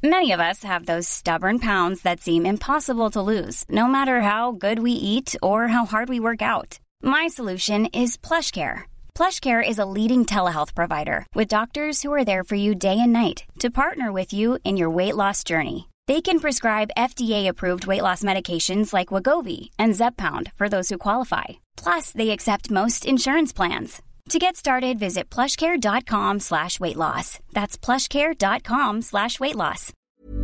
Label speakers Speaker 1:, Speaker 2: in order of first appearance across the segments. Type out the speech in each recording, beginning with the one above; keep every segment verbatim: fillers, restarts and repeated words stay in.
Speaker 1: Many of us have those stubborn pounds that seem impossible to lose, no matter how good we eat or how hard we work out. My solution is PlushCare. PlushCare is a leading telehealth provider with doctors who are there for you day and night to partner with you in your weight loss journey. They can prescribe F D A-approved weight loss medications like Wegovy and Zepbound for those who qualify. Plus, they accept most insurance plans. To get started, visit plushcare.com slash weight loss. That's plushcare.com slash weight loss.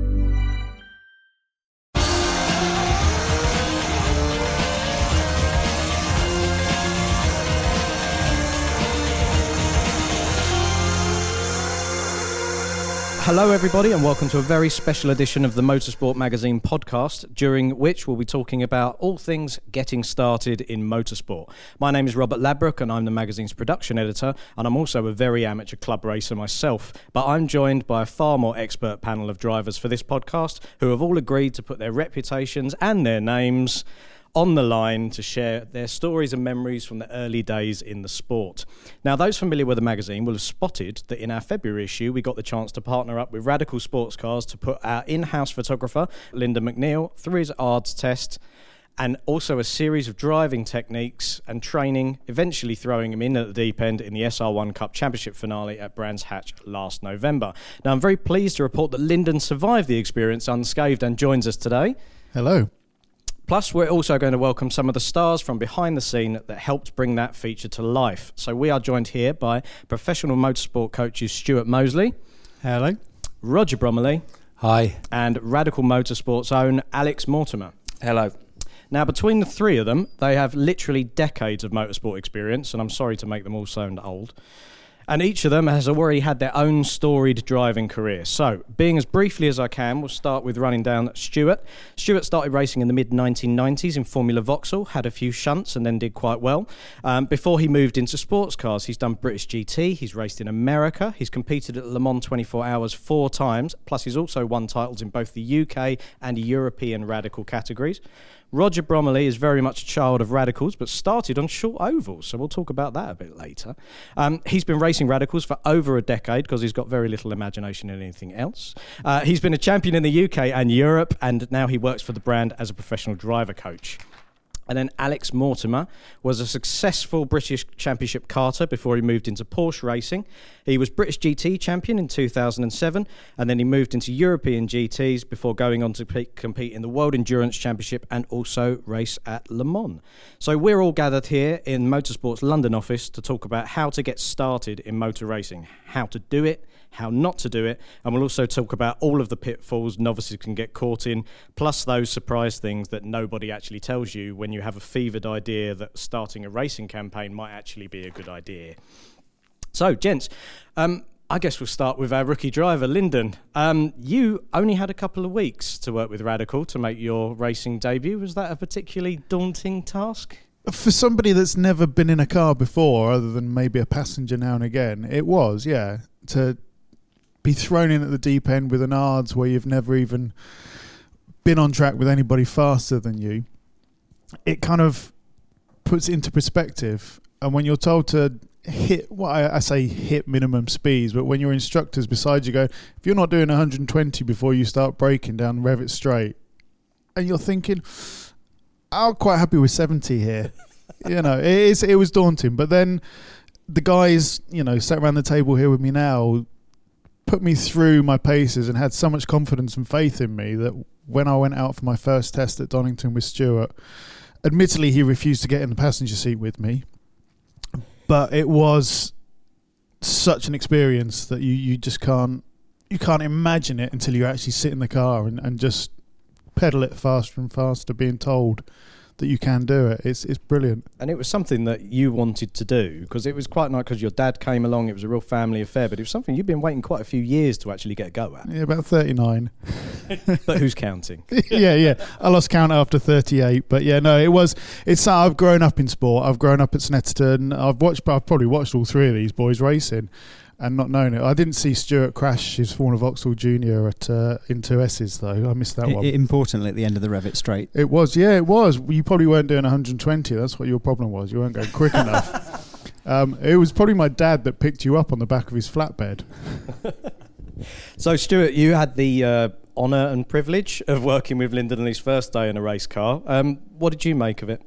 Speaker 2: Hello everybody and welcome to a very special edition of the Motorsport Magazine podcast, during which we'll be talking about all things getting started in motorsport. My name is Robert Ladbroke and I'm the magazine's production editor, and I'm also a very amateur club racer myself, but I'm joined by a far more expert panel of drivers for this podcast who have all agreed to put their reputations and their names on the line to share their stories and memories from the early days in the sport. Now, those familiar with the magazine will have spotted that in our February issue, we got the chance to partner up with Radical Sports Cars to put our in-house photographer, Lyndon McNeil, through his A R D S test, and also a series of driving techniques and training, eventually throwing him in at the deep end in the S R one Cup Championship finale at Brands Hatch last November. Now, I'm very pleased to report that Lyndon survived the experience unscathed and joins us today.
Speaker 3: Hello.
Speaker 2: Plus, we're also going to welcome some of the stars from behind the scene that helped bring that feature to life. So we are joined here by professional motorsport coaches Stuart Mosley.
Speaker 3: Hello.
Speaker 2: Roger Bromley.
Speaker 4: Hi.
Speaker 2: And Radical Motorsport's own Alex Mortimer.
Speaker 4: Hello.
Speaker 2: Now, between the three of them, they have literally decades of motorsport experience, and I'm sorry to make them all sound old. And each of them has already had their own storied driving career. So, being as briefly as I can, we'll start with running down Stuart. Stuart started racing in the mid nineteen nineties in Formula Vauxhall, had a few shunts and then did quite well. Um, before he moved into sports cars, he's done British G T, he's raced in America, he's competed at Le Mans twenty-four hours four times, plus he's also won titles in both the U K and European Radical categories. Roger Bromley is very much a child of Radicals, but started on short ovals, so we'll talk about that a bit later. Um, he's been racing Radicals for over a decade because he's got very little imagination in anything else. Uh, he's been a champion in the U K and Europe, and now he works for the brand as a professional driver coach. And then Alex Mortimer was a successful British Championship karter before he moved into Porsche racing. He was British G T champion in two thousand seven, and then he moved into European G Ts before going on to pe- compete in the World Endurance Championship and also race at Le Mans. So we're all gathered here in Motorsport's London office to talk about how to get started in motor racing, how to do it, how not to do it, and we'll also talk about all of the pitfalls novices can get caught in, plus those surprise things that nobody actually tells you when you have a fevered idea that starting a racing campaign might actually be a good idea. So, gents, um, I guess we'll start with our rookie driver, Lyndon. Um, you only had a couple of weeks to work with Radical to make your racing debut. Was that a particularly daunting task?
Speaker 3: For somebody that's never been in a car before, other than maybe a passenger now and again, it was, yeah, to be thrown in at the deep end with an A R D S where you've never even been on track with anybody faster than you. It kind of puts it into perspective. And when you're told to hit, well, I, I say hit minimum speeds, but when your instructors beside you go, if you're not doing one hundred twenty before you start braking down Revit Straight, and you're thinking, I'm quite happy with seventy here. You know, it is, it was daunting. But then the guys, you know, sat around the table here with me now, put me through my paces and had so much confidence and faith in me that when I went out for my first test at Donington with Stuart, admittedly he refused to get in the passenger seat with me, but it was such an experience that you, you just can't you can't imagine it until you actually sit in the car and, and just pedal it faster and faster, being told that you can do it. It's it's brilliant.
Speaker 2: And it was something that you wanted to do, because it was quite nice because your dad came along. It was a real family affair, but it was something you've been waiting quite a few years to actually get a go at.
Speaker 3: Yeah, about thirty-nine.
Speaker 2: But who's counting?
Speaker 3: yeah, yeah. I lost count after thirty-eight. But yeah, no, it was. It's. Uh, I've grown up in sport. I've grown up at Snetterton. I've watched. I've probably watched all three of these boys racing, and not known it. I didn't see Stuart crash his Formula Vauxhall Junior at uh, in two S's though. I missed that
Speaker 4: it,
Speaker 3: one.
Speaker 4: It, importantly, at the end of the Revit Straight.
Speaker 3: It was, yeah, it was. You probably weren't doing one hundred twenty. That's what your problem was. You weren't going quick enough. Um, it was probably my dad that picked you up on the back of his flatbed.
Speaker 2: So, Stuart, you had the uh, honour and privilege of working with Lyndon on his first day in a race car. Um, what did you make of it?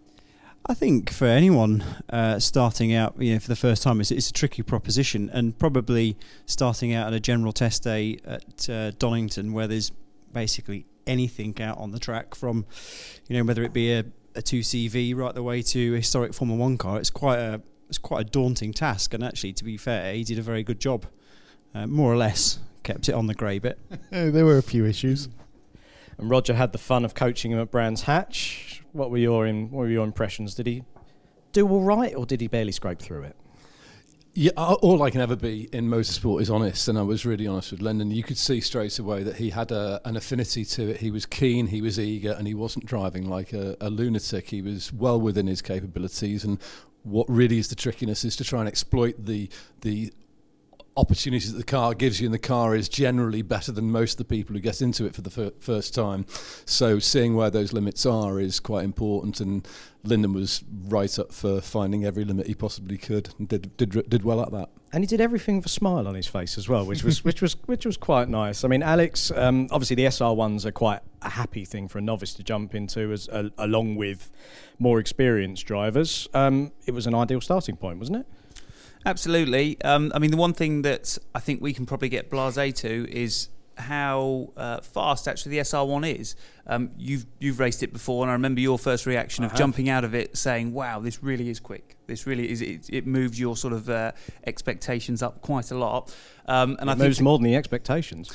Speaker 4: I think for anyone uh, starting out, you know, for the first time, it's, it's a tricky proposition, and probably starting out at a general test day at uh, Donington, where there's basically anything out on the track, from, you know, whether it be a, a two C V right the way to a historic Formula One car. It's quite a it's quite a daunting task, and actually, to be fair, he did a very good job. Uh, more or less kept it on the grey bit.
Speaker 3: There were a few issues.
Speaker 2: And Roger had the fun of coaching him at Brands Hatch. What were your in, what were your impressions? Did he do all right, or did he barely scrape through it?
Speaker 5: Yeah, all I can ever be in motorsport is honest, and I was really honest with Lyndon. You could see straight away that he had a, an affinity to it. He was keen, he was eager, and he wasn't driving like a, a lunatic. He was well within his capabilities, and what really is the trickiness is to try and exploit the the opportunities that the car gives you, and the car is generally better than most of the people who get into it for the fir- first time. So seeing where those limits are is quite important, and Lyndon was right up for finding every limit he possibly could, and did did did well at that.
Speaker 2: And he did everything with a smile on his face as well, which was which was which was quite nice. I mean, Alex, um, obviously the S R ones are quite a happy thing for a novice to jump into, as uh, along with more experienced drivers. Um, it was an ideal starting point, wasn't it?
Speaker 6: Absolutely. Um, I mean, the one thing that I think we can probably get blasé to is how uh, fast actually the S R one is. Um, you've you've raced it before, and I remember your first reaction
Speaker 2: I
Speaker 6: of
Speaker 2: have.
Speaker 6: jumping out of it saying, "Wow, this really is quick. This really is." It, it moves your sort of uh, expectations up quite a lot. Um, and
Speaker 2: it
Speaker 6: I
Speaker 2: moves
Speaker 6: think
Speaker 2: more than the expectations.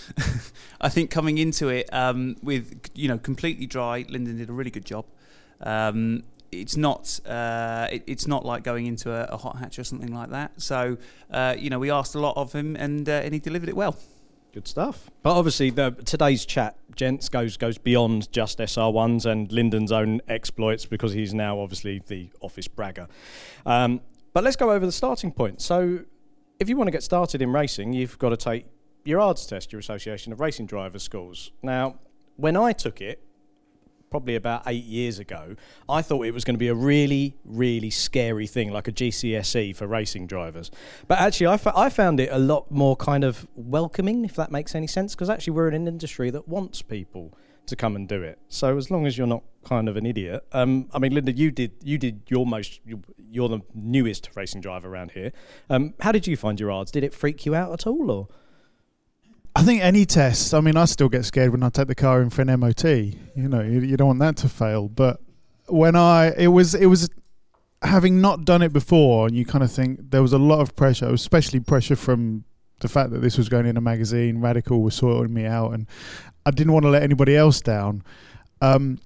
Speaker 6: I think coming into it um, with you know completely dry, Lyndon did a really good job. Um, It's not. Uh, it, it's not like going into a, a hot hatch or something like that. So, uh, you know, we asked a lot of him, and uh, and he delivered it well.
Speaker 2: Good stuff. But obviously, the, today's chat, gents, goes goes beyond just S R ones and Lyndon's own exploits, because he's now obviously the office bragger. Um, but let's go over the starting point. So, if you want to get started in racing, you've got to take your A R D S test, your Association of Racing Drivers schools. Now, when I took it, probably about eight years ago, I thought it was going to be a really, really scary thing, like a G C S E for racing drivers. But actually, I, f- I found it a lot more kind of welcoming, if that makes any sense, because actually we're in an industry that wants people to come and do it. So as long as you're not kind of an idiot. Um, I mean, Linda, you did you did your most, you're the newest racing driver around here. Um, how did you find your A R D S? Did it freak you out at all, or...?
Speaker 3: I think any test, I mean, I still get scared when I take the car in for an M O T. You know, you, you don't want that to fail. But when I, it was, it was having not done it before, and you kind of think there was a lot of pressure, especially pressure from the fact that this was going in a magazine. Radical was sorting me out, and I didn't want to let anybody else down. Um,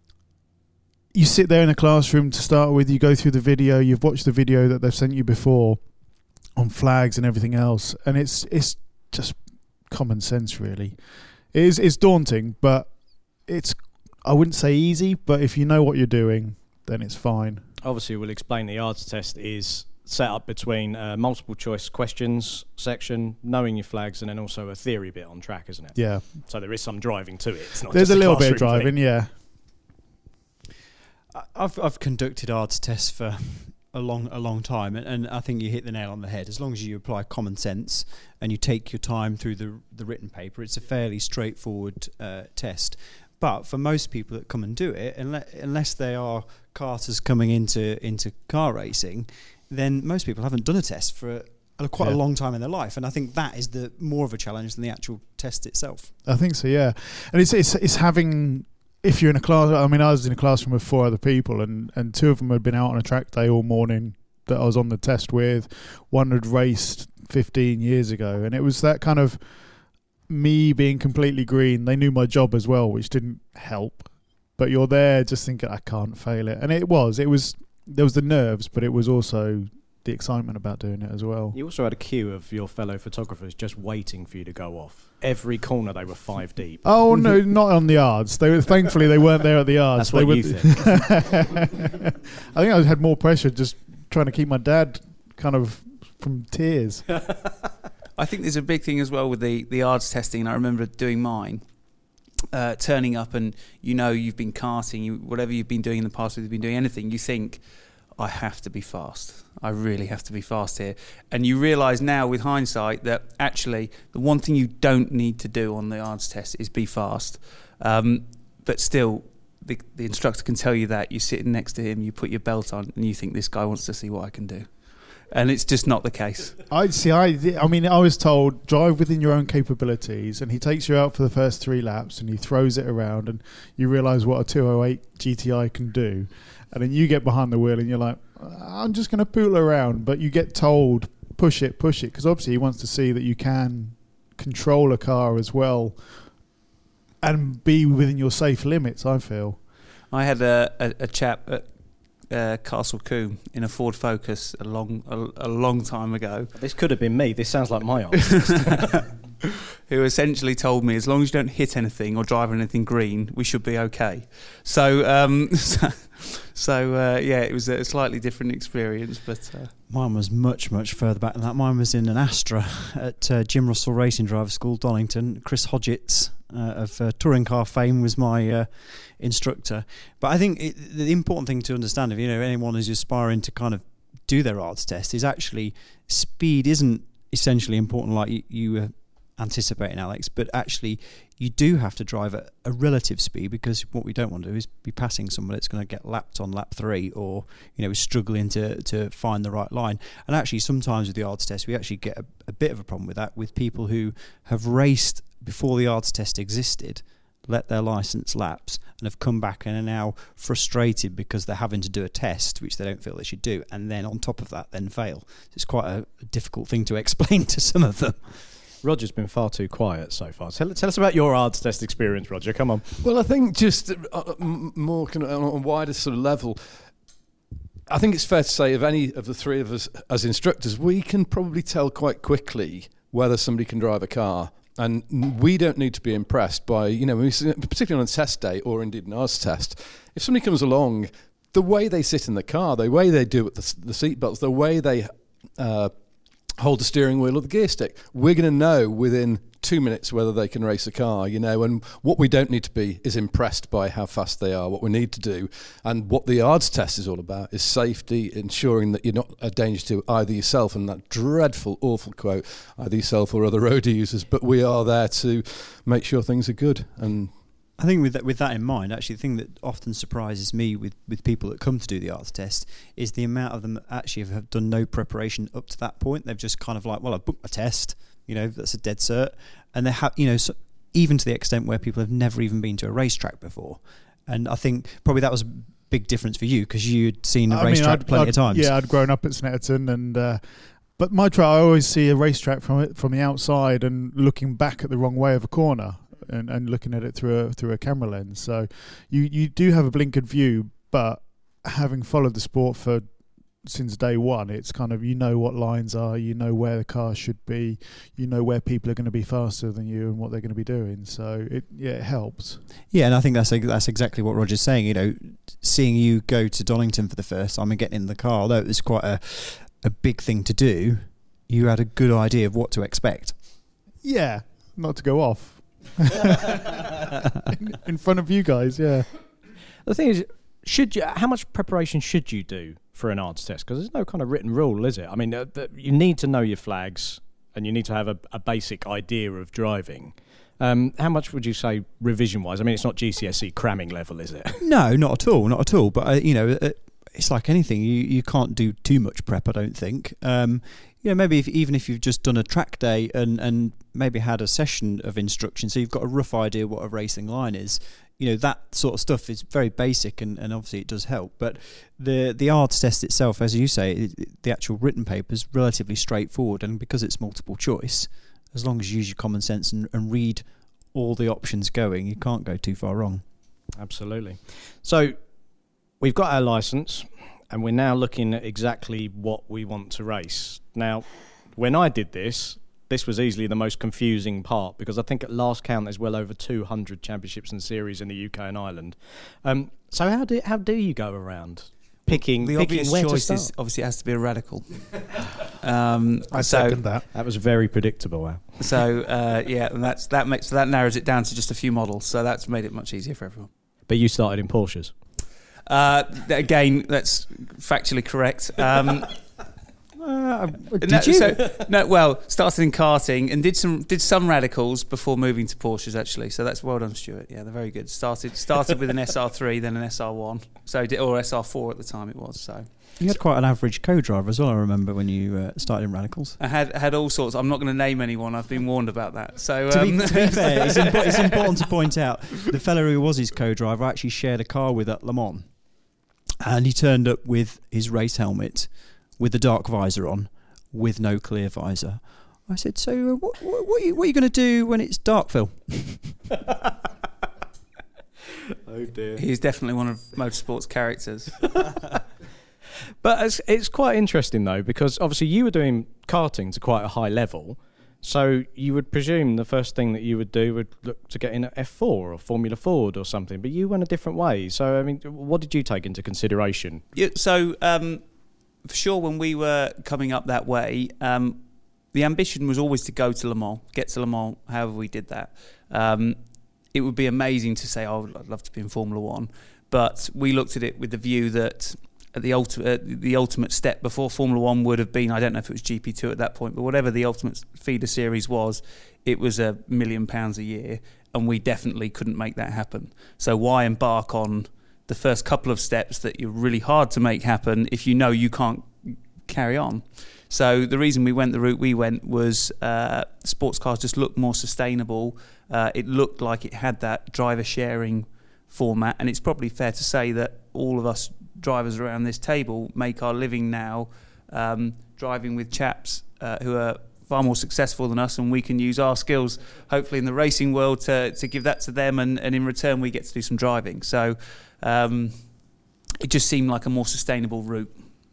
Speaker 3: you sit there in a classroom to start with, you go through the video, you've watched the video that they've sent you before on flags and everything else, and it's it's just common sense, really. It is, it's daunting, but it's, I wouldn't say easy, but if you know what you're doing, then it's fine.
Speaker 2: Obviously, we'll explain the A R D S test is set up between a multiple choice questions section, knowing your flags, and then also a theory bit on track, isn't it?
Speaker 3: Yeah.
Speaker 2: So there is some driving to it. It's not
Speaker 3: There's
Speaker 2: just
Speaker 3: a little bit of
Speaker 2: classroom
Speaker 3: driving,
Speaker 2: thing.
Speaker 3: yeah.
Speaker 4: I've I've conducted A R D S tests for a long a long time, and, and I think you hit the nail on the head. As long as you apply common sense and you take your time through the the written paper, it's a fairly straightforward uh, test. But for most people that come and do it, unless, unless they are karters coming into into car racing, then most people haven't done a test for a, a quite
Speaker 3: Yeah.
Speaker 4: a long time in their life, and I think that is the more of a challenge than the actual test itself.
Speaker 3: I think so, yeah. And it's it's it's having, if you're in a class, I mean, I was in a classroom with four other people, and, and two of them had been out on a track day all morning that I was on the test with. One had raced fifteen years ago, and it was that kind of me being completely green. They knew my job as well, which didn't help. But you're there just thinking, I can't fail it. And it was, it was, there was the nerves, but it was also the excitement about doing it as well.
Speaker 2: You also had a queue of your fellow photographers just waiting for you to go off. Every corner they were five deep.
Speaker 3: Oh no, not on the A R D S. They were, thankfully they weren't there at the A R D S.
Speaker 2: That's
Speaker 3: they
Speaker 2: what
Speaker 3: were
Speaker 2: you think.
Speaker 3: I think I had more pressure just trying to keep my dad kind of from tears.
Speaker 6: I think there's a big thing as well with the the A R D S testing, and I remember doing mine. Uh, turning up, and you know you've been karting, you, whatever you've been doing in the past, whether you've been doing anything, you think, I have to be fast. I really have to be fast here. And you realise now with hindsight that actually the one thing you don't need to do on the A R D S test is be fast. Um, but still, the, the instructor can tell you that. You're sitting next to him, you put your belt on, and you think this guy wants to see what I can do. And it's just not the case.
Speaker 3: I see. I, I mean, I was told drive within your own capabilities, and he takes you out for the first three laps, and he throws it around, and you realise what a two oh eight G T I can do, and then you get behind the wheel, and you're like, I'm just going to pool around, but you get told push it, push it, because obviously he wants to see that you can control a car as well, and be within your safe limits. I feel.
Speaker 6: I had a, a, a chap at Uh, Castle Combe in a Ford Focus a long a, a long time ago.
Speaker 2: This could have been me. This sounds like my answer.
Speaker 6: Who essentially told me, as long as you don't hit anything or drive anything green, we should be okay. So, um, so, so uh, yeah, it was a slightly different experience. But uh,
Speaker 4: mine was much, much further back than that. Mine was in an Astra at uh, Jim Russell Racing Driver School, Donington. Chris Hodgetts uh, of uh, touring car fame was my uh, instructor. But I think it, the important thing to understand, if you know anyone who's aspiring to kind of do their A R D S test, is actually speed isn't essentially important like you, you were anticipating, Alex, but actually you do have to drive at a relative speed, because what we don't want to do is be passing someone that's going to get lapped on lap three, or you know struggling to to find the right line. And actually sometimes with the A R D S test we actually get a, a bit of a problem with that with people who have raced before the A R D S test existed, let their licence lapse, and have come back and are now frustrated because they're having to do a test which they don't feel they should do, and then on top of that then fail. So it's quite a, a difficult thing to explain to some of them.
Speaker 2: Roger's been far too quiet so far. Tell, tell us about your A R D S test experience, Roger. Come on.
Speaker 5: Well, I think just uh, more kind of on a wider sort of level, I think it's fair to say of any of the three of us as instructors, we can probably tell quite quickly whether somebody can drive a car. And we don't need to be impressed by, you know, particularly on a test day or indeed an A R D S test. If somebody comes along, the way they sit in the car, the way they do it, the, the seat belts, the way they uh, hold the steering wheel or the gear stick, we're going to know within two minutes whether they can race a car, you know. And what we don't need to be is impressed by how fast they are. What we need to do, and what the A R D S test is all about, is safety, ensuring that you're not a danger to either yourself, and that dreadful, awful quote, either yourself or other road users, but we are there to make sure things are good. And
Speaker 4: I think with that, with that in mind, actually the thing that often surprises me with, with people that come to do the A R D S test is the amount of them that actually have done no preparation up to that point. They've just kind of like, well, I've booked my test, you know, that's a dead cert. And they have, you know, so even to the extent where people have never even been to a racetrack before. And I think probably that was a big difference for you, because you'd seen a I racetrack mean, plenty
Speaker 3: I'd,
Speaker 4: of times.
Speaker 3: Yeah, I'd grown up at Snetterton, and uh, but my track, I always see a racetrack from it from the outside and looking back at the wrong way of a corner. And, and looking at it through a through a camera lens, so you, you do have a blinkered view. But having followed the sport for since day one, it's kind of, you know what lines are, you know where the car should be, you know where people are going to be faster than you and what they're going to be doing. So it yeah it helps.
Speaker 4: Yeah, and I think that's that's exactly what Roger's saying. You know, seeing you go to Donington for the first time and getting in the car, although it was quite a a big thing to do, you had a good idea of what to expect.
Speaker 3: Yeah, not to go off. in, in front of you guys, yeah.
Speaker 2: The thing is, should you? How much preparation should you do for an A R D S test? Because there's no kind of written rule, is it? I mean, uh, the, you need to know your flags, and you need to have a, a basic idea of driving. Um, how much would you say revision-wise? I mean, it's not G C S E cramming level, is it?
Speaker 4: No, not at all, not at all. But uh, you know, uh, it's like anything. You you can't do too much prep, I don't think. Um, you know, maybe if, even if you've just done a track day and, and maybe had a session of instruction, so you've got a rough idea what a racing line is, you know, that sort of stuff is very basic, and, and obviously it does help. But the the A R D S test itself, as you say, it, the actual written paper is relatively straightforward, and because it's multiple choice, as long as you use your common sense and, and read all the options going, you can't go too far wrong.
Speaker 2: Absolutely. So we've got our licence, and we're now looking at exactly what we want to race. Now, when I did this, this was easily the most confusing part, because I think at last count there's well over two hundred championships and series in the U K and Ireland. Um, so how do how do you go around picking
Speaker 6: the
Speaker 2: picking
Speaker 6: obvious
Speaker 2: where
Speaker 6: choice
Speaker 2: to
Speaker 6: is
Speaker 2: start?
Speaker 6: obviously it has to be a radical. um,
Speaker 3: I
Speaker 6: so,
Speaker 3: second that.
Speaker 2: That was very predictable. Wow.
Speaker 6: So uh, yeah, and that's that makes so that narrows it down to just a few models. So that's made it much easier for everyone.
Speaker 2: But you started in Porsches.
Speaker 6: Uh, th- again, that's factually correct. Um,
Speaker 4: Uh, did
Speaker 6: no,
Speaker 4: you?
Speaker 6: So, no, well, started in karting and did some did some radicals before moving to Porsches actually. So that's well done, Stuart. Yeah, they're very good. Started started with an S R three, then an S R one, so did, or S R four at the time it was. So
Speaker 4: You had quite an average co-driver as well, I remember, when you uh, started in radicals.
Speaker 6: I had had all sorts. I'm not going to name anyone. I've been warned about that. So
Speaker 4: To,
Speaker 6: um,
Speaker 4: be, to be fair, it's, impo- it's important to point out the fella who was his co-driver I actually shared a car with at Le Mans, and he turned up with his race helmet, with the dark visor on, with no clear visor. I said, so uh, what, what, what, are you, what are you going to do when it's dark, Phil?
Speaker 2: Oh dear.
Speaker 6: he's definitely one of motorsport's characters.
Speaker 2: But it's, it's quite interesting though, because obviously you were doing karting to quite a high level, so you would presume the first thing that you would do would look to get in at F four or Formula Ford or something, but you went a different way. So I mean, what did you take into consideration?
Speaker 6: Yeah, so um, for sure, when we were coming up that way, um, the ambition was always to go to Le Mans, get to Le Mans. However, we did that. Um, it would be amazing to say, "Oh, I'd love to be in Formula One," but we looked at it with the view that at the ultimate, uh, the ultimate step before Formula One would have been, I don't know if it was G P two at that point, but whatever the ultimate feeder series was, it was a million pounds a year, and we definitely couldn't make that happen. So why embark on the first couple of steps that you're really hard to make happen if you know you can't carry on? So the reason we went the route we went was uh, sports cars just looked more sustainable. Uh, it looked like it had that driver sharing format, and it's probably fair to say that all of us drivers around this table make our living now um, driving with chaps uh, who are far more successful than us, and we can use our skills hopefully in the racing world to, to give that to them, and, and in return we get to do some driving. So um, it just seemed like a more sustainable route.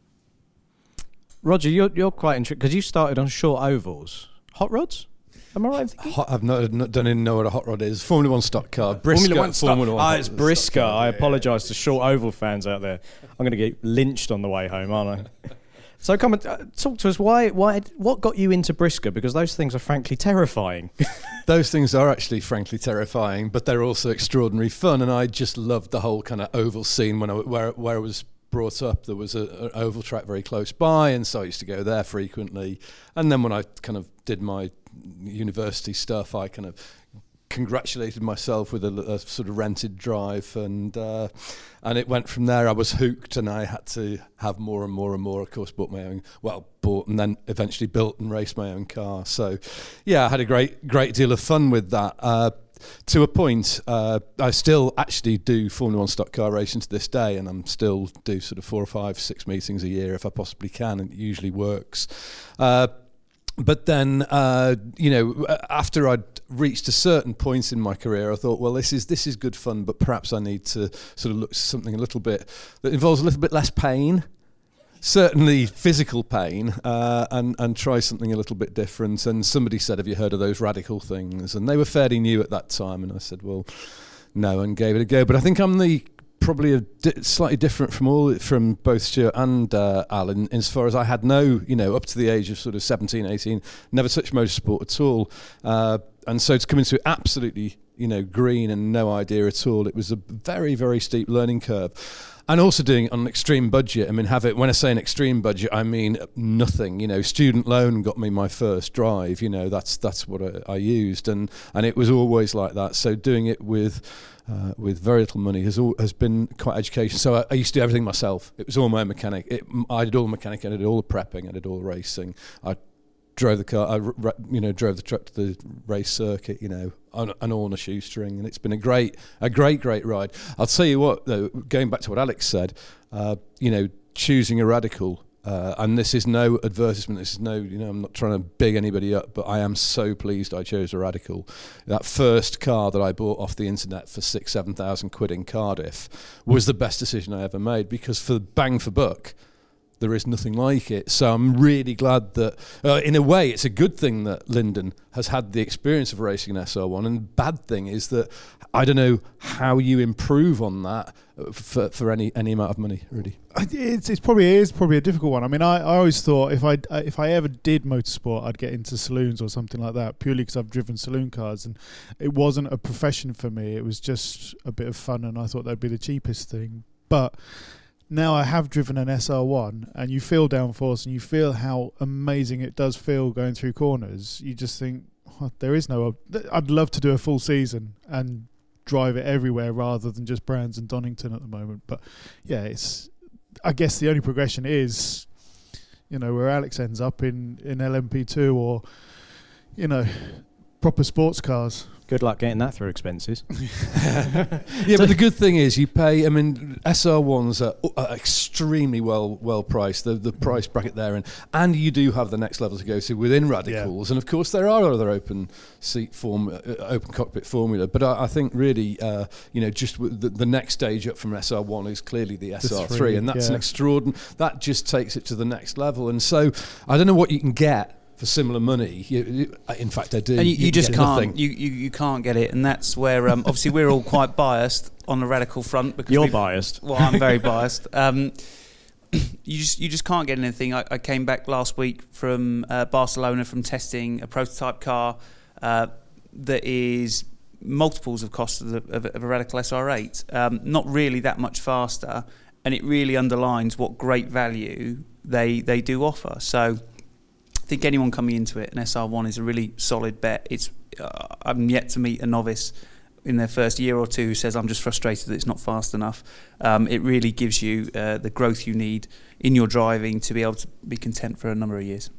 Speaker 2: Roger, you're you're quite interested because you started on short ovals, hot rods. Am I right? in thinking?
Speaker 5: Hot, I've not, not don't even know what a hot rod is. Formula One stock car. Briscoe.
Speaker 2: Formula One stock.
Speaker 5: Formula One
Speaker 2: Ah,
Speaker 5: hot-
Speaker 2: it's
Speaker 5: stock
Speaker 2: Briscoe.
Speaker 5: car.
Speaker 2: I apologise to short oval fans out there. I'm going to get lynched on the way home, aren't I? So come and uh, talk to us. Why? Why? What got you into Briscoe? Because those things are frankly terrifying.
Speaker 5: Those things are actually frankly terrifying, but they're also extraordinary fun. And I just loved the whole kind of oval scene when I, where where I was brought up. There was a, an oval track very close by, and so I used to go there frequently. And then when I kind of did my university stuff, I kind of congratulated myself with a, a sort of rented drive, and uh, and it went from there. I was hooked, and I had to have more and more and more. Of course, bought my own, well, bought and then eventually built and raced my own car. So, yeah, I had a great great deal of fun with that. Uh, to a point, uh, I still actually do Formula One stock car racing to this day, and I'm still do sort of four or five, six meetings a year if I possibly can, and it usually works. Uh, But then, uh, you know, after I'd reached a certain point in my career, I thought, well, this is this is good fun, but perhaps I need to sort of look at something a little bit that involves a little bit less pain, certainly physical pain, uh, and and try something a little bit different. And somebody said, "Have you heard of those radical things?" And they were fairly new at that time, and I said, "Well, no," and gave it a go. But I think I'm the probably a di- slightly different from all from both Stuart and uh, Alan, as far as I had no, you know, up to the age of sort of seventeen, eighteen, never touched motorsport at all, uh, and so to come into it absolutely, you know, green and no idea at all, it was a very, very steep learning curve. And also doing it on an extreme budget. I mean, have it. When I say an extreme budget, I mean nothing. You know, student loan got me my first drive. You know, that's that's what I, I used, and and it was always like that. So doing it with uh, with very little money has all, has been quite education. So I, I used to do everything myself. It was all my mechanic. It, I did all the mechanic. I did all the prepping. I did all the racing. I drove the car. I you know drove the truck to the race circuit. You know, on, and all on a shoestring, and it's been a great, a great, great ride. I'll tell you what, though, going back to what Alex said, uh, you know, choosing a radical, uh, and this is no advertisement. This is no, you know, I'm not trying to big anybody up, but I am so pleased I chose a radical. That first car that I bought off the internet for six, seven thousand quid in Cardiff was the best decision I ever made, because for bang for buck, there is nothing like it. So I'm really glad that, uh, in a way, it's a good thing that Lyndon has had the experience of racing an S R one. And the bad thing is that I don't know how you improve on that for, for any, any amount of money, really.
Speaker 3: It's, it's probably it is probably a difficult one. I mean, I, I always thought if I if I ever did motorsport, I'd get into saloons or something like that, purely because I've driven saloon cars, and it wasn't a profession for me. It was just a bit of fun, and I thought that'd be the cheapest thing. But now I have driven an S R one, and you feel downforce, and you feel how amazing it does feel going through corners. You just think, oh, there is no... I'd love to do a full season and drive it everywhere rather than just Brands and Donington at the moment. But yeah, it's... I guess the only progression is, you know, where Alex ends up in, in L M P two or, you know, proper sports cars.
Speaker 2: Good luck getting that through expenses.
Speaker 5: Yeah, but the good thing is you pay. I mean, S R ones are, are extremely well well priced. The the price bracket there, and and you do have the next level to go to within Radicals, yeah. And of course there are other open seat form, uh, open cockpit formula. But I, I think really, uh, you know, just the, the next stage up from S R one is clearly the S R three, and that's
Speaker 3: yeah.
Speaker 5: an extraordinary. That just takes it to the next level. And so I don't know what you can get for similar money. You, you, in fact, I do.
Speaker 6: And you, you, you just can't.
Speaker 5: Nothing.
Speaker 6: You, you you can't get it, and that's where um, obviously we're all quite biased on the Radical front. Because
Speaker 2: You're
Speaker 6: we've-
Speaker 2: biased.
Speaker 6: Well, I'm very biased. Um, you just you just can't get anything. I, I came back last week from uh, Barcelona from testing a prototype car uh, that is multiples of cost of, the, of, of a Radical S R eight. Um, not really that much faster, and it really underlines what great value they they do offer. So. I think anyone coming into it, an S R one is a really solid bet. It's uh, I'm yet to meet a novice in their first year or two who says, I'm just frustrated that it's not fast enough. Um, it really gives you uh, the growth you need in your driving to be able to be content for a number of years.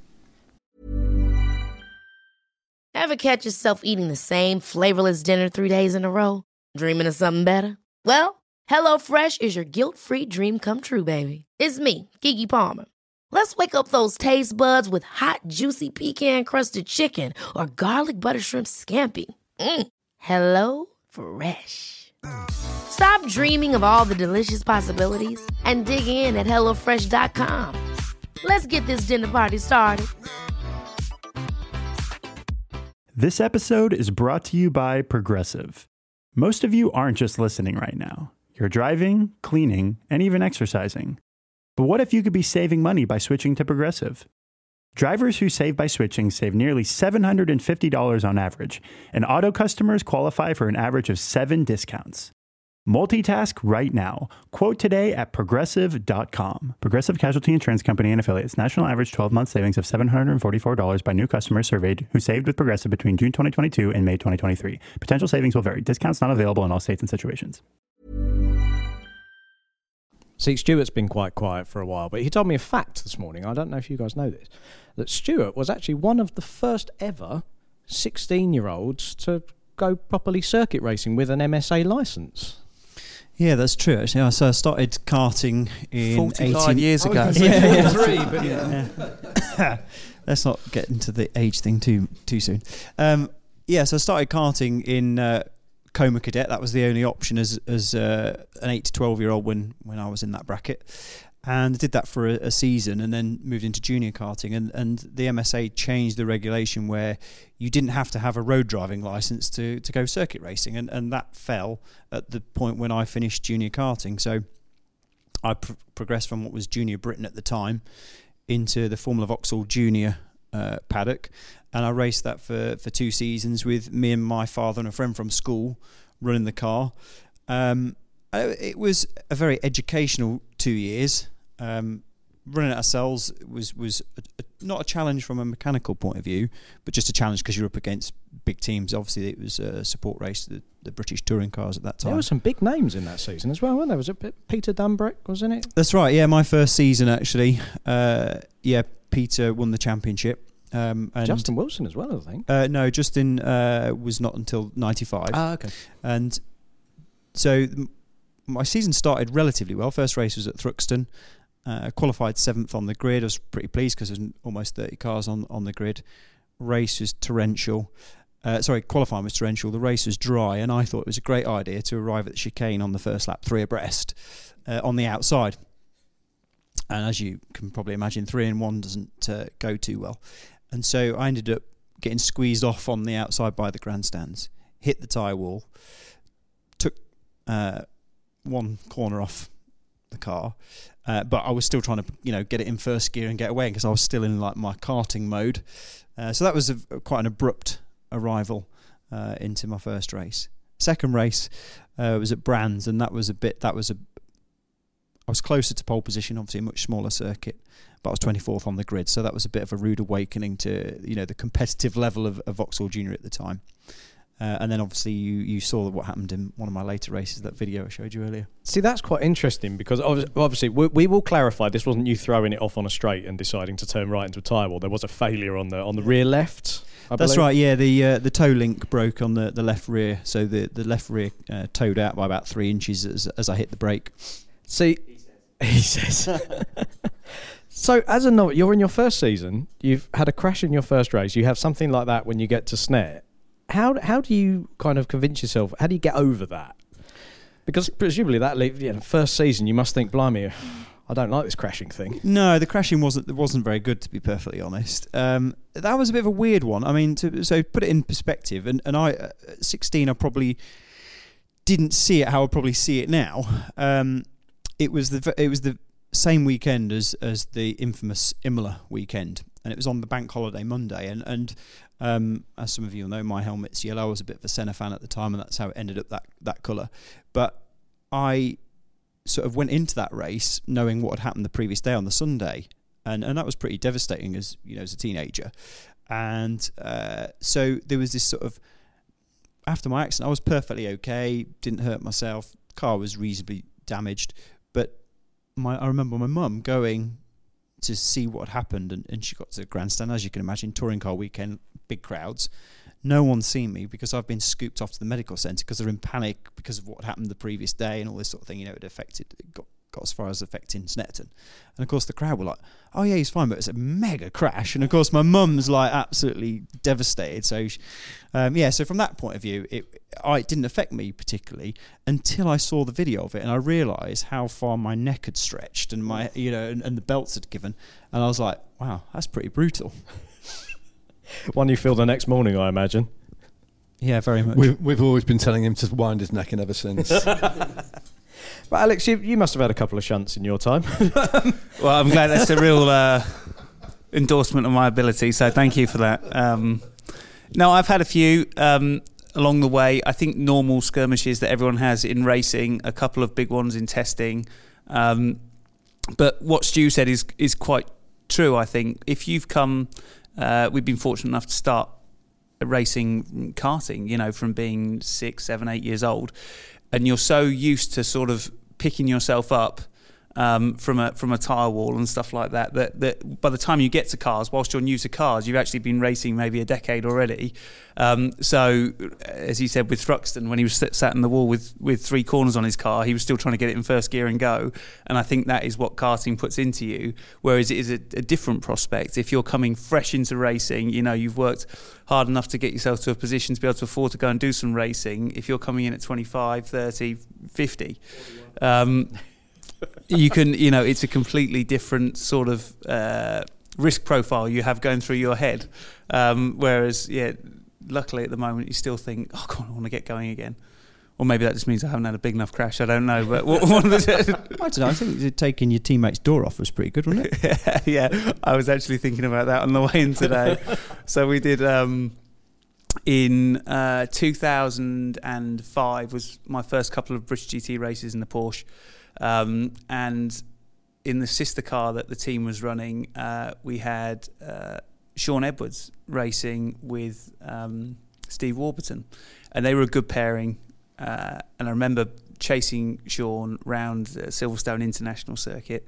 Speaker 7: Ever catch yourself eating the same flavorless dinner three days in a row? Dreaming of something better? Well, HelloFresh is your guilt-free dream come true, baby. It's me, Keke Palmer. Let's wake up those taste buds with hot, juicy pecan-crusted chicken or garlic butter shrimp scampi. Mm. Hello Fresh. Stop dreaming of all the delicious possibilities and dig in at hello fresh dot com. Let's get this dinner party started.
Speaker 8: This episode is brought to you by Progressive. Most of you aren't just listening right now. You're driving, cleaning, and even exercising. But what if you could be saving money by switching to Progressive? Drivers who save by switching save nearly seven hundred fifty dollars on average, and auto customers qualify for an average of seven discounts. Multitask right now. Quote today at progressive dot com. Progressive Casualty Insurance Company and Affiliates. National average twelve-month savings of seven hundred forty-four dollars by new customers surveyed who saved with Progressive between June twenty twenty-two and May twenty twenty-three. Potential savings will vary. Discounts not available in all states and situations.
Speaker 2: See, Stuart's been quite quiet for a while, but he told me a fact this morning. I don't know if you guys know this, that Stuart was actually one of the first ever sixteen-year-olds to go properly circuit racing with an M S A licence.
Speaker 4: Yeah, that's true. Actually, so I started karting in
Speaker 6: forty-five
Speaker 4: eighteen
Speaker 6: years ago.
Speaker 4: Yeah, yeah.
Speaker 5: Three, but yeah.
Speaker 4: Yeah. Let's not get into the age thing too too soon. Um, yeah, so I started karting in uh, Coma Cadet. That was the only option as as uh, an eight to twelve year old when when I was in that bracket, and did that for a, a season, and then moved into junior karting. And and the M S A changed the regulation where you didn't have to have a road driving license to to go circuit racing, and and that fell at the point when I finished junior karting. So I pr- progressed from what was Junior Britain at the time into the Formula Vauxhall Junior uh, paddock, and I raced that for, for two seasons with me and my father and a friend from school running the car. Um, it was a very educational two years. Um, running it ourselves was was a, a, not a challenge from a mechanical point of view, but just a challenge because you're up against big teams. Obviously, it was a support race to the, the British touring cars at that time.
Speaker 2: There were some big names in that season as well, weren't there? Was it Peter Dunbrick, wasn't it?
Speaker 4: That's right, yeah, my first season actually. Uh, yeah, Peter won the championship. Um, and
Speaker 2: Justin Wilson as well, I think.
Speaker 4: Uh, no, Justin uh, was not until ninety-five.
Speaker 2: Ah, okay.
Speaker 4: And so my season started relatively well. First race was at Thruxton. Uh, qualified seventh on the grid. I was pretty pleased because there's almost thirty cars on, on the grid. Race was torrential. Uh, sorry, qualifying was torrential. The race was dry, and I thought it was a great idea to arrive at the chicane on the first lap, three abreast, uh, on the outside. And as you can probably imagine, three and one doesn't uh, go too well. And so I ended up getting squeezed off on the outside by the grandstands, hit the tyre wall, took uh, one corner off the car, uh, but I was still trying to, you know, get it in first gear and get away because I was still in like my karting mode. Uh, so that was a, quite an abrupt arrival uh, into my first race. Second race uh, was at Brands, and that was a bit. That was a I was closer to pole position, obviously a much smaller circuit, but I was twenty-fourth on the grid, so that was a bit of a rude awakening to, you know, the competitive level of, of Vauxhall Junior at the time. Uh, and then obviously you, you saw what happened in one of my later races, that video I showed you earlier.
Speaker 2: See, that's quite interesting because obviously we, we will clarify this wasn't you throwing it off on a straight and deciding to turn right into a tyre wall. There was a failure on the on the rear left. I
Speaker 4: That's
Speaker 2: believe.
Speaker 4: right, yeah. The uh, the toe link broke on the, the left rear, so the, the left rear uh, towed out by about three inches as, as I hit the brake.
Speaker 2: See, he says. So, as a novice, you're in your first season. You've had a crash in your first race. You have something like that when you get to Snare. How how do you kind of convince yourself? How do you get over that? Because presumably that you know, first season, you must think, blimey, I don't like this crashing thing.
Speaker 4: No, the crashing wasn't wasn't very good, to be perfectly honest. Um, that was a bit of a weird one. I mean, to, so put it in perspective, and, and I, at sixteen, I probably didn't see it how I probably see it now. Um, it was the it was the same weekend as as the infamous Imola weekend, and it was on the bank holiday Monday, and and um, as some of you will know, my helmet's yellow. I was a bit of a Senna fan at the time, and that's how it ended up that that colour. But I sort of went into that race knowing what had happened the previous day on the Sunday, and and that was pretty devastating as you know as a teenager. And uh, so there was this sort of, after my accident, I was perfectly okay, didn't hurt myself, car was reasonably damaged, but my I remember my mum going to see what had happened, and, and she got to the grandstand, as you can imagine, touring car weekend, big crowds. No one's seen me because I've been scooped off to the medical centre because they're in panic because of what happened the previous day and all this sort of thing. You know, it affected, it got, got as far as affecting Snetterton. And of course the crowd were like, oh yeah, he's fine, but it's a mega crash. And of course my mum's like absolutely devastated. So she, um, yeah, so from that point of view, it, I, it didn't affect me particularly until I saw the video of it and I realised how far my neck had stretched and my, you know, and, and the belts had given. And I was like, wow, that's pretty brutal.
Speaker 2: One you feel the next morning, I imagine.
Speaker 4: Yeah, very much.
Speaker 5: We've, we've always been telling him to wind his neck in ever since.
Speaker 2: But Alex, you, you must have had a couple of shunts in your time.
Speaker 6: Well, I'm glad that's a real uh, endorsement of my ability, so thank you for that. Um, no, I've had a few um, along the way. I think normal skirmishes that everyone has in racing, a couple of big ones in testing. Um, but what Stu said is is quite true, I think. If you've come... Uh, we've been fortunate enough to start racing karting, you know, from being six, seven, eight years old, and you're so used to sort of picking yourself up um, from a from a tyre wall and stuff like that, that that by the time you get to cars, whilst you're new to cars, you've actually been racing maybe a decade already. Um, so, as he said with Thruxton, when he was sat in the wall with, with three corners on his car, he was still trying to get it in first gear and go. And I think that is what karting puts into you, whereas it is a, a different prospect. If you're coming fresh into racing, you know, you've worked hard enough to get yourself to a position to be able to afford to go and do some racing. If you're coming in at twenty-five, thirty, fifty... Um, you can, you know, it's a completely different sort of uh, risk profile you have going through your head. Um, whereas, yeah, luckily at the moment you still think, oh God, I want to get going again. Or maybe that just means I haven't had a big enough crash. I don't know. But what, one of the
Speaker 4: I don't know. I think taking your teammate's door off was pretty good, wasn't it?
Speaker 6: yeah, yeah, I was actually thinking about that on the way in today. So we did. Um, in uh, two thousand five was my first couple of British G T races in the Porsche. Um, and in the sister car that the team was running, uh, we had uh, Sean Edwards racing with um, Steve Warburton, and they were a good pairing. Uh, and I remember chasing Sean round the Silverstone International Circuit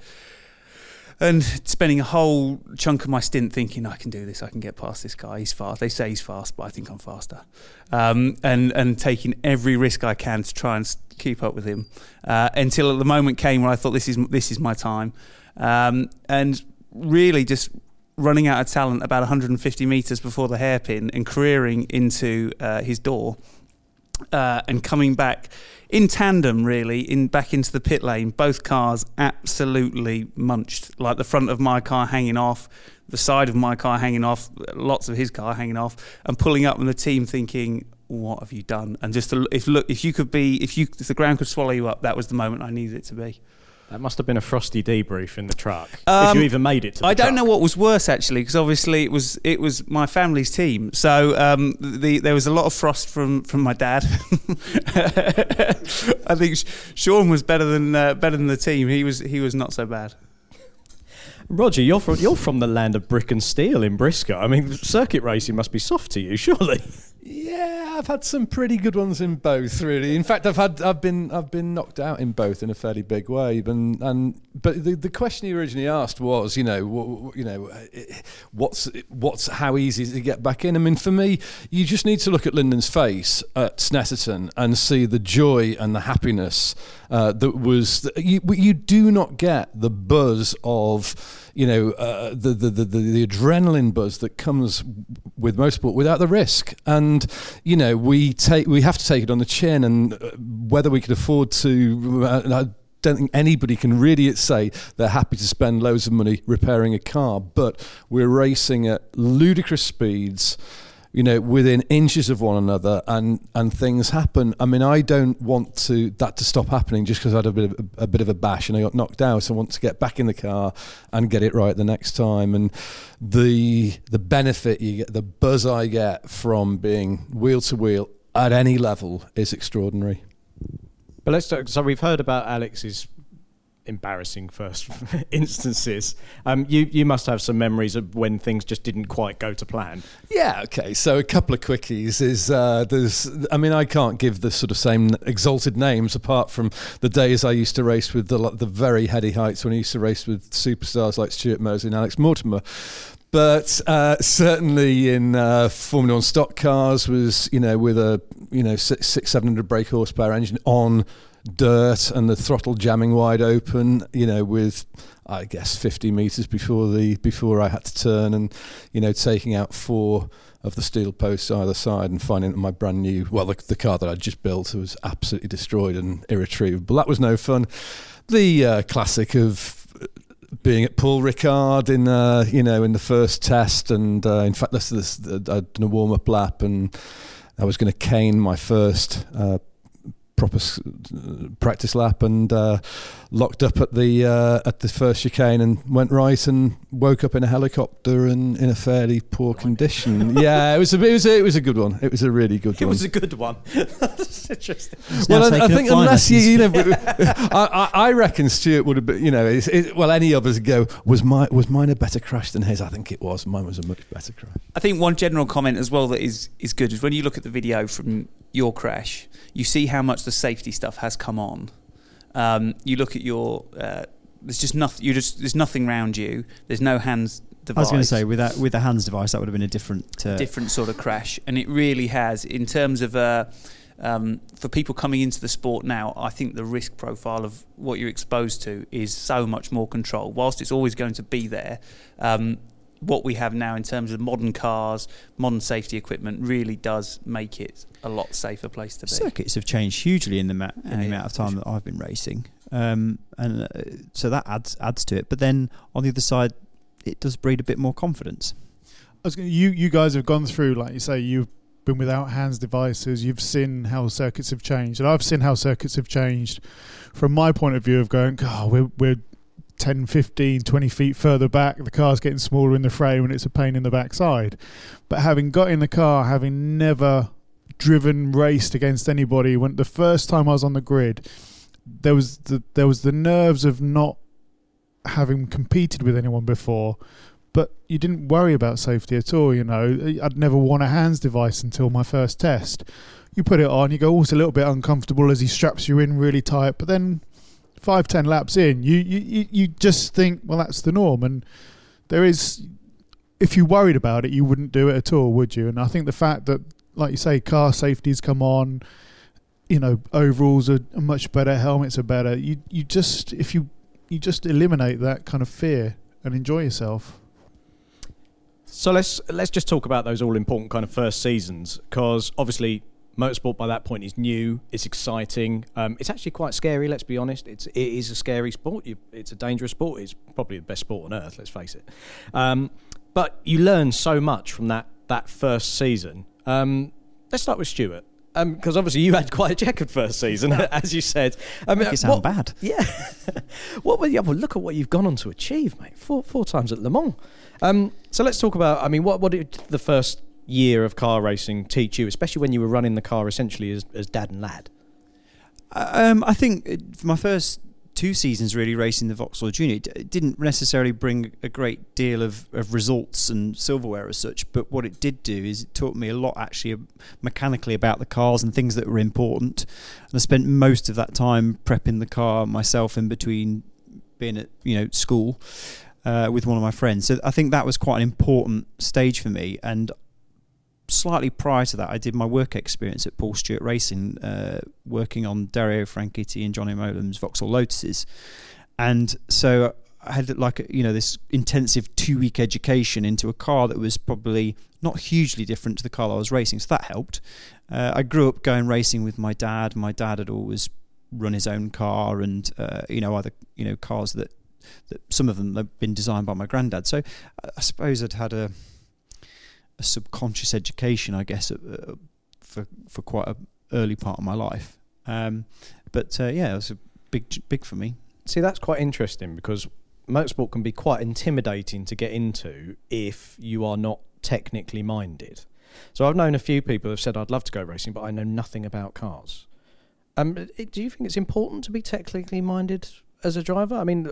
Speaker 6: and spending a whole chunk of my stint thinking, I can do this, I can get past this guy, he's fast. They say he's fast, but I think I'm faster. Um, and, and taking every risk I can to try and keep up with him uh, until the moment came where I thought, this is this is my time. Um, and really just running out of talent about one hundred fifty metres before the hairpin and careering into uh, his door uh, and coming back in tandem, really, in back into the pit lane. Both cars absolutely munched, like the front of my car hanging off, the side of my car hanging off, lots of his car hanging off, and pulling up and the team thinking, what have you done? And just to, if look, if you could be, if you, if the ground could swallow you up, that was the moment I needed it to be.
Speaker 2: That must have been a frosty debrief in the truck.
Speaker 6: Um,
Speaker 2: if you even made it to the
Speaker 6: I don't
Speaker 2: truck.
Speaker 6: know what was worse actually, because obviously it was it was my family's team. So um, the there was a lot of frost from, from my dad. I think Sean was better than uh, better than the team. He was he was not so bad.
Speaker 2: Roger, you're from you're from the land of brick and steel in Briscoe. I mean, circuit racing must be soft to you, surely.
Speaker 5: Yeah, I've had some pretty good ones in both, really. In fact, I've had I've been I've been knocked out in both in a fairly big way. And and but the, the question you originally asked was, you know, what, you know, what's what's how easy is it to get back in? I mean, for me, you just need to look at Lyndon's face at Snetterton and see the joy and the happiness uh, that was. You you do not get the buzz of, you know, uh, the, the, the, the adrenaline buzz that comes with motorsport without the risk. And, you know, we take we have to take it on the chin, and whether we can afford to, uh, I don't think anybody can really say they're happy to spend loads of money repairing a car, but we're racing at ludicrous speeds, you know, within inches of one another, and, and things happen. I mean, I don't want to that to stop happening just because I had a bit of a, a bit of a bash and I got knocked out. I want to get back in the car and get it right the next time. And the the benefit you get, the buzz I get from being wheel to wheel at any level is extraordinary.
Speaker 2: But let's talk, so we've heard about Alex's embarrassing first instances. Um, you you must have some memories of when things just didn't quite go to plan.
Speaker 5: Yeah, okay. So a couple of quickies is uh, there's. I mean, I can't give the sort of same exalted names apart from the days I used to race with the the very heady heights when I used to race with superstars like Stuart Mosley and Alex Mortimer. But uh, certainly in uh, Formula One stock cars was, you know, with a you know six six seven hundred brake horsepower engine on dirt and the throttle jamming wide open, you know, with I guess fifty meters before the before I had to turn, and you know, taking out four of the steel posts either side and finding that my brand new, well, the, the car that I'd just built was absolutely destroyed and irretrievable. That was no fun. The uh, classic of being at Paul Ricard in uh, you know in the first test, and uh, in fact this, this I'd done a warm up lap and I was going to cane my first uh, proper practice lap, and uh, locked up at the uh, at the first chicane and went right and woke up in a helicopter and in a fairly poor condition. Yeah, it was a it was a, it was a good one. It was a really good
Speaker 2: It
Speaker 5: one.
Speaker 2: was a good one. That's interesting.
Speaker 5: Well, I, I think unless you, you know, I, I reckon Stuart would have been, you know, it, it, well, any of us go, was my was mine a better crash than his? I think it was. Mine was a much better crash.
Speaker 6: I think one general comment as well that is is good is when you look at the video from your crash, you see how much the safety stuff has come on. Um, you look at your, uh, there's just nothing. You just there's nothing around you. There's no hands device.
Speaker 4: I was going to say with that with the hands device that would have been a different uh,
Speaker 6: different sort of crash, and it really has in terms of uh, um, for people coming into the sport now. I think the risk profile of what you're exposed to is so much more controlled. Whilst it's always going to be there. Um, What we have now in terms of modern cars, modern safety equipment really does make it a lot safer place to be.
Speaker 4: Circuits have changed hugely in the, ma- in the
Speaker 6: Yeah,
Speaker 4: amount of time that I've been racing, um, and uh, so that adds adds to it. But then on the other side, it does breed a bit more confidence.
Speaker 3: I was gonna, you you guys have gone through, like you say, you've been without hands devices. You've seen how circuits have changed, and I've seen how circuits have changed from my point of view of going, God, we're we're ten, fifteen, twenty feet further back, the car's getting smaller in the frame and it's a pain in the backside. But having got in the car, having never driven, raced against anybody, when the first time I was on the grid, there was the there was the nerves of not having competed with anyone before, but you didn't worry about safety at all. You know, I'd never worn a hands device until my first test. You put it on, you go, oh, it's a little bit uncomfortable as he straps you in really tight, but then five, ten laps in, you, you, you just think, well, that's the norm. And there is, if you worried about it, you wouldn't do it at all, would you? And I think the fact that, like you say, car safety's come on, you know, overalls are much better, helmets are better. You, you just, if you, you just eliminate that kind of fear and enjoy yourself.
Speaker 2: So let's let's just talk about those all important kind of first seasons, because obviously motorsport by that point is new, it's exciting, um, it's actually quite scary, let's be honest. It's, it is a scary sport, you, it's a dangerous sport, it's probably the best sport on earth, let's face it. Um, but you learn so much from that, that first season. Um, let's start with Stuart. Because um, obviously you had quite a checkered first season, as you said. I mean,
Speaker 4: Make it sound
Speaker 2: what,
Speaker 4: bad.
Speaker 2: Yeah. What were you? Well, look at what you've gone on to achieve, mate. Four four times at Le Mans. Um, so let's talk about. I mean, what what did the first year of car racing teach you, especially when you were running the car essentially as, as dad and lad?
Speaker 4: Um, I think it, for my first two seasons really racing the Vauxhall Junior, it, it didn't necessarily bring a great deal of, of results and silverware as such, but what it did do is it taught me a lot actually mechanically about the cars and things that were important. And I spent most of that time prepping the car myself in between being at you know school uh, with one of my friends. So I think that was quite an important stage for me. And slightly prior to that, I did my work experience at Paul Stewart Racing, uh, working on Dario Franchitti and Johnny Molam's Vauxhall Lotuses. And so I had like a, you know this intensive two-week education into a car that was probably not hugely different to the car I was racing, so that helped. Uh, I grew up going racing with my dad. My dad had always run his own car, and uh, you know other you know cars that, that some of them have been designed by my granddad. So I suppose I'd had a a subconscious education, I guess, uh, for for quite an early part of my life. Um, but uh, yeah, it was a big big for me.
Speaker 2: See, that's quite interesting because motorsport can be quite intimidating to get into if you are not technically minded. So I've known a few people who have said, I'd love to go racing, but I know nothing about cars. Um, do you think it's important to be technically minded as a driver? I mean,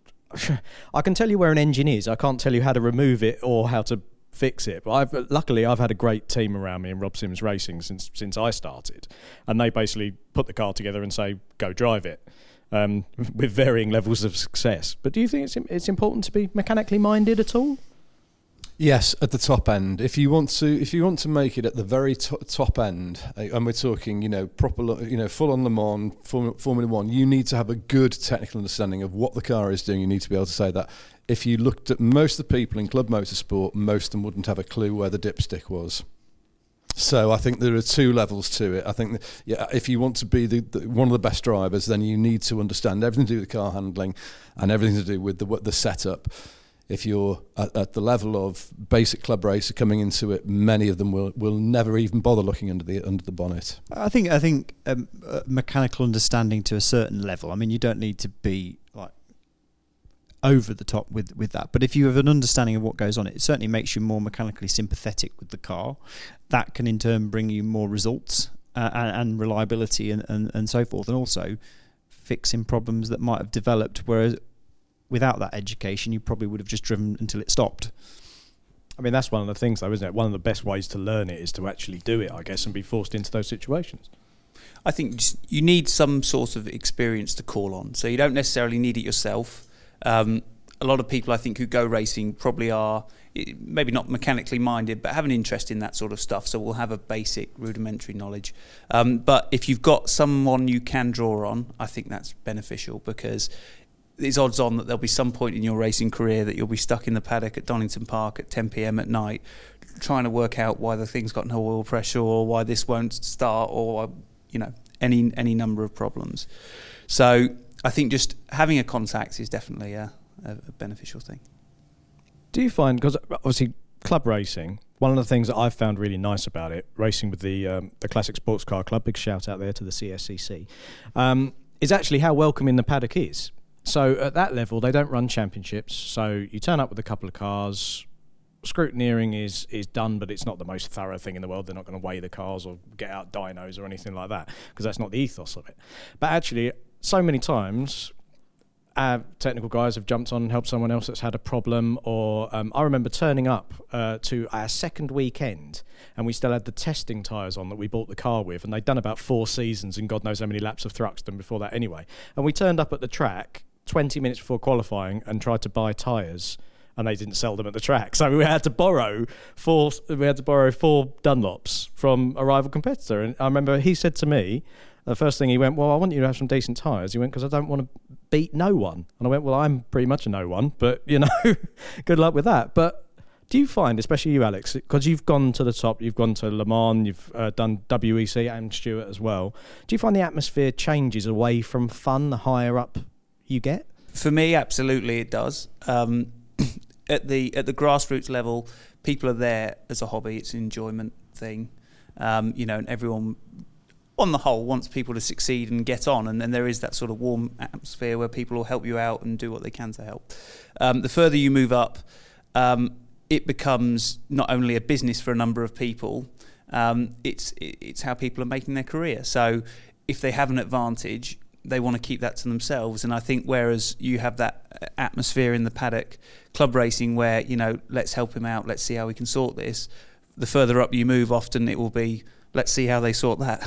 Speaker 2: I can tell you where an engine is. I can't tell you how to remove it or how to fix it, but I've luckily I've had a great team around me in Rob Sims Racing since since I started, and they basically put the car together and say go drive it, um, with varying levels of success. But do you think it's it's important to be mechanically minded at all?
Speaker 5: Yes, at the top end. If you want to, if you want to make it at the very to- top end, and we're talking, you know, proper, you know, full on Le Mans, Form- Formula One, you need to have a good technical understanding of what the car is doing. You need to be able to say that. If you looked at most of the people in club motorsport, most of them wouldn't have a clue where the dipstick was. So I think there are two levels to it. I think, that, yeah, if you want to be the, the, one of the best drivers, then you need to understand everything to do with car handling and everything to do with the the setup. If you're at, at the level of basic club racer coming into it, many of them will, will never even bother looking under the under the bonnet.
Speaker 4: I think I think um, uh, mechanical understanding to a certain level. I mean, you don't need to be like over the top with, with that, but if you have an understanding of what goes on, it certainly makes you more mechanically sympathetic with the car. That can in turn bring you more results uh, and, and reliability and, and, and so forth, and also fixing problems that might have developed, whereas without that education, you probably would have just driven until it stopped.
Speaker 2: I mean, that's one of the things, though, isn't it? One of the best ways to learn it is to actually do it, I guess, and be forced into those situations.
Speaker 6: I think just, you need some sort of experience to call on. So you don't necessarily need it yourself. Um, a lot of people, I think, who go racing probably are maybe not mechanically minded, but have an interest in that sort of stuff. So we'll have a basic rudimentary knowledge. Um, but if you've got someone you can draw on, I think that's beneficial, because there's odds on that there'll be some point in your racing career that you'll be stuck in the paddock at Donington Park at ten p.m. at night trying to work out why the thing's got no oil pressure or why this won't start, or, you know, any any number of problems. So I think just having a contact is definitely a, a beneficial thing.
Speaker 2: Do you find, because obviously club racing, one of the things that I've found really nice about it, racing with the um, the Classic Sports Car Club, big shout out there to the C S C C, um, is actually how welcoming the paddock is. So at that level, they don't run championships. So you turn up with a couple of cars. Scrutineering is is done, but it's not the most thorough thing in the world. They're not going to weigh the cars or get out dynos or anything like that, because that's not the ethos of it. But actually, so many times, our technical guys have jumped on and helped someone else that's had a problem. Or um, I remember turning up uh, to our second weekend, and we still had the testing tyres on that we bought the car with, and they'd done about four seasons and God knows how many laps of Thruxton before that anyway. And we turned up at the track twenty minutes before qualifying and tried to buy tyres, and they didn't sell them at the track. So we had to borrow four we had to borrow four Dunlops from a rival competitor. And I remember he said to me, the first thing he went, well, I want you to have some decent tyres. He went, because I don't want to beat no one. And I went, well, I'm pretty much a no one, but, you know, good luck with that. But do you find, especially you, Alex, because you've gone to the top, you've gone to Le Mans, you've uh, done W E C and Stewart as well, do you find the atmosphere changes away from fun the higher up you get?
Speaker 6: For me, absolutely it does. Um, at the at the grassroots level, people are there as a hobby. It's an enjoyment thing, um, you know, and everyone on the whole, wants people to succeed and get on, and, and there is that sort of warm atmosphere where people will help you out and do what they can to help. Um, the further you move up, um, it becomes not only a business for a number of people, um, it's it's how people are making their career. So if they have an advantage, they want to keep that to themselves. And I think whereas you have that atmosphere in the paddock, club racing, where, you know, let's help him out, let's see how we can sort this, the further up you move, often it will be, let's see how they sort that.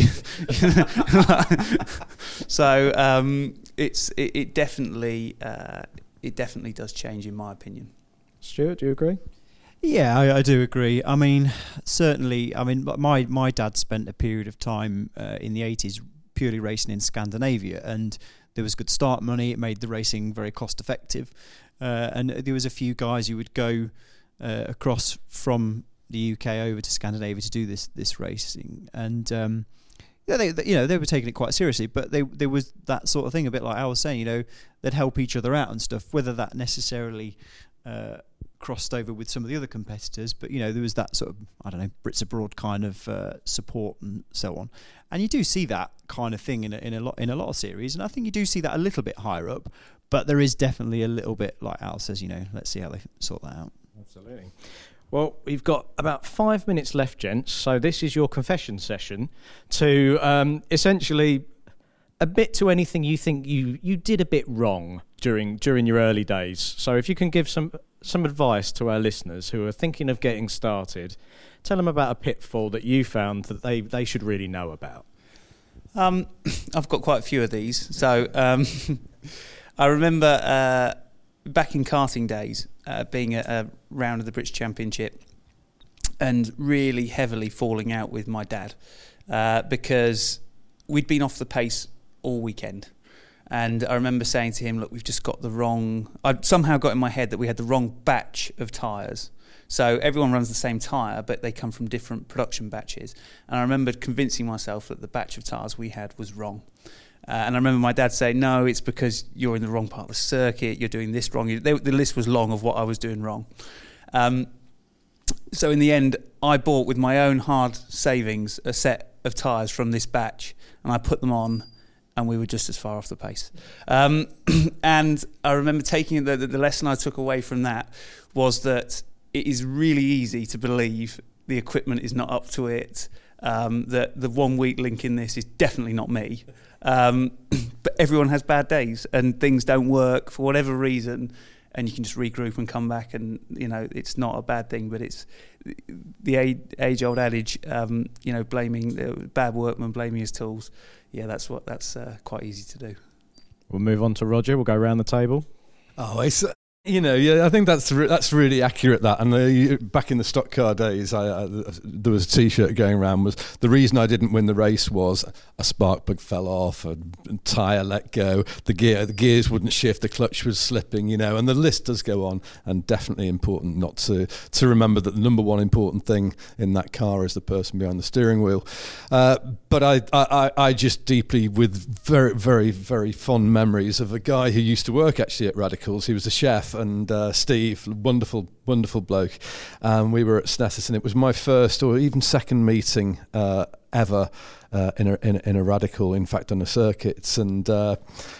Speaker 6: so um, it's it, it definitely uh, it definitely does change, in my opinion.
Speaker 2: Stuart, do you agree?
Speaker 4: Yeah, I, I do agree. I mean, certainly. I mean, my my dad spent a period of time uh, in the eighties purely racing in Scandinavia, and there was good start money. It made the racing very cost effective, uh, and there was a few guys who would go uh, across from the U K over to Scandinavia to do this this racing, and um, yeah, they, they you know they were taking it quite seriously. But they there was that sort of thing, a bit like I was saying, you know, they'd help each other out and stuff. Whether that necessarily uh, crossed over with some of the other competitors, but you know, there was that sort of, I don't know, Brits abroad kind of uh, support and so on. And you do see that kind of thing in a, in a lot in a lot of series, and I think you do see that a little bit higher up. But there is definitely a little bit, like Al says, you know, let's see how they sort that out.
Speaker 2: Absolutely. Well, we've got about five minutes left, gents, so this is your confession session to um, essentially admit to anything you think you, you did a bit wrong during during your early days. So if you can give some some advice to our listeners who are thinking of getting started, tell them about a pitfall that you found that they, they should really know about.
Speaker 6: Um, I've got quite a few of these. So um, I remember uh, back in karting days, uh, being at a round of the British Championship and really heavily falling out with my dad uh, because we'd been off the pace all weekend. And I remember saying to him, look, we've just got the wrong... I'd somehow got in my head that we had the wrong batch of tyres. So everyone runs the same tyre, but they come from different production batches. And I remember convincing myself that the batch of tyres we had was wrong. Uh, and I remember my dad saying, no, it's because you're in the wrong part of the circuit, you're doing this wrong. They, the list was long of what I was doing wrong. Um, so in the end, I bought with my own hard savings a set of tyres from this batch, and I put them on, and we were just as far off the pace. Um, and I remember taking the, the, the lesson I took away from that was that it is really easy to believe the equipment is not up to it, um, that the one weak link in this is definitely not me. Um, but everyone has bad days and things don't work for whatever reason, and you can just regroup and come back, and you know, it's not a bad thing, but it's the age-old adage, um, you know, blaming the bad workman, blaming his tools. Yeah, that's what that's uh, quite easy to do.
Speaker 2: We'll move on to Roger. We'll go around the table.
Speaker 5: Oh, it's uh, you know, yeah, I think that's re- that's really accurate. That and uh, back in the stock car days, I, I, there was a T-shirt going around. Was the reason I didn't win the race was a spark plug fell off, a tyre let go, the gear, the gears wouldn't shift, the clutch was slipping. You know, and the list does go on. And definitely important not to to remember that the number one important thing in that car is the person behind the steering wheel. Uh, but I, I, I just deeply, with very, very, very fond memories of a guy who used to work actually at Radicals. He was a chef. And uh, Steve, wonderful, wonderful bloke. Um, we were at Snessus, and it was my first or even second meeting uh, ever uh, in, a, in, a, in a Radical, in fact, on the circuits. And uh,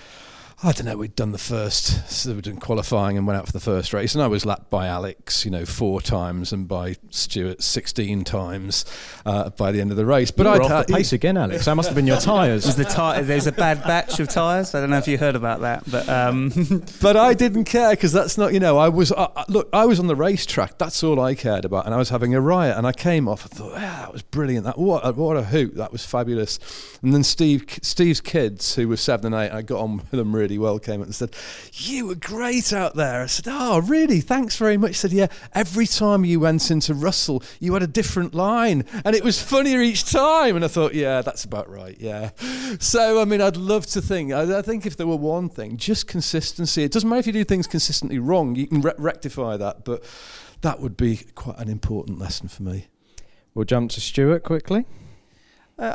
Speaker 5: I don't know, we'd done the first, so we'd done qualifying and went out for the first race. And I was lapped by Alex, you know, four times, and by Stuart sixteen times uh, by the end of the race. But
Speaker 2: you were
Speaker 5: I'd
Speaker 2: off the pace again, Alex. That must have been your tyres.
Speaker 6: Was the ty- There's a bad batch of tyres. I don't know if you heard about that, but um.
Speaker 5: But I didn't care, because that's not, you know, I was uh, look, I was on the racetrack. That's all I cared about, and I was having a riot. And I came off. I thought, yeah, that was brilliant. That what a, what a hoot. That was fabulous. And then Steve, Steve's kids, who were seven and eight, I got on with them really well, came up and said, you were great out there. I said, oh, really? Thanks very much. He said, yeah, every time you went into Russell, you had a different line, and it was funnier each time. And I thought, yeah, that's about right, yeah. So, I mean, I'd love to think, I, I think if there were one thing, just consistency. It doesn't matter if you do things consistently wrong, you can re- rectify that, but that would be quite an important lesson for me.
Speaker 2: We'll jump to Stuart quickly.
Speaker 4: Uh,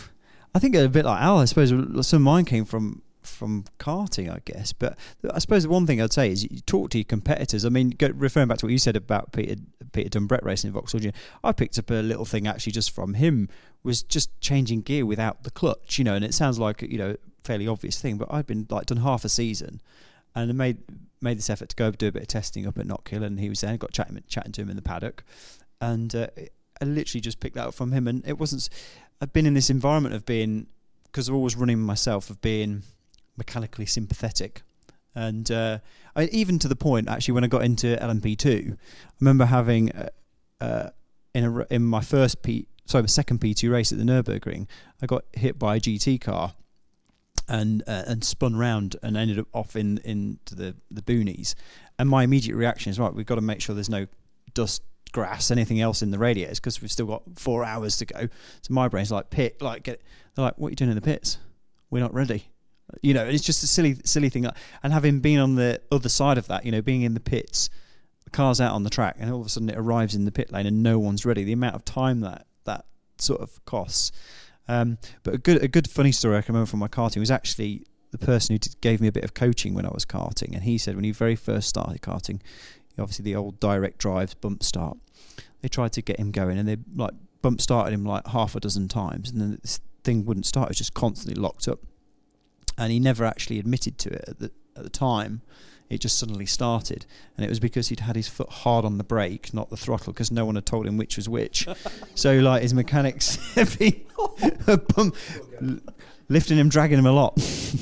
Speaker 4: I think a bit like Al, I suppose some of mine came from from karting, I guess. But I suppose the one thing I'd say is you talk to your competitors. I mean, go, referring back to what you said about Peter Peter Dunn Brett racing in Vauxhall Junior, I picked up a little thing actually just from him was just changing gear without the clutch, you know. And it sounds like, you know, fairly obvious thing, but I'd been like done half a season and I made made this effort to go do a bit of testing up at Knockhill, and he was there, got chatting chatting to him in the paddock, and uh, I literally just picked that up from him. And it wasn't, I've been in this environment of being, because I'm always running myself, of being mechanically sympathetic. And uh, I, even to the point, actually, when I got into L M P two, I remember having uh, uh, in a, in my first P, sorry, my second P two race at the Nürburgring, I got hit by a G T car and uh, and spun round and ended up off in into the the boonies. And my immediate reaction is, right, we've got to make sure there's no dust, grass, anything else in the radiators, because we've still got four hours to go. So my brain's like, pit, like, get. They're like, what are you doing in the pits? We're not ready. You know, it's just a silly, silly thing. And having been on the other side of that, you know, being in the pits, the car's out on the track, and all of a sudden it arrives in the pit lane and no one's ready. The amount of time that that sort of costs. Um, but a good, a good funny story I can remember from my karting was actually the person who did, gave me a bit of coaching when I was karting, and he said when he very first started karting, obviously the old direct drives bump start, they tried to get him going, and they like bump started him like half a dozen times, and then this thing wouldn't start. It was just constantly locked up, and he never actually admitted to it at the at the time. It just suddenly started, and it was because he'd had his foot hard on the brake, not the throttle, because no one had told him which was which. So like his mechanics had been bump, lifting him, dragging him a lot.